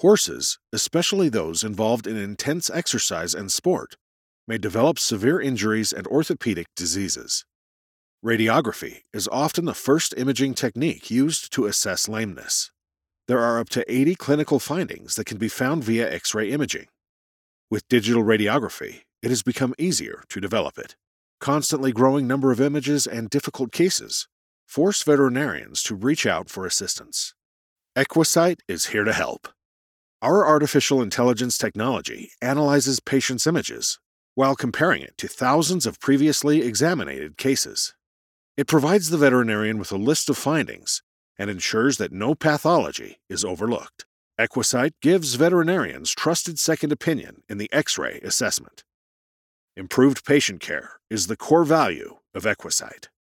Horses, especially those involved in intense exercise and sport, may develop severe injuries and orthopedic diseases. Radiography is often the first imaging technique used to assess lameness. There are up to 80 clinical findings that can be found via X-ray imaging. With digital radiography, it has become easier to develop it. Constantly growing number of images and difficult cases force veterinarians to reach out for assistance. Equisight is here to help. Our artificial intelligence technology analyzes patients' images while comparing it to thousands of previously examined cases. It provides the veterinarian with a list of findings and ensures that no pathology is overlooked. Equisight gives veterinarians trusted second opinion in the X-ray assessment. Improved patient care is the core value of Equisight.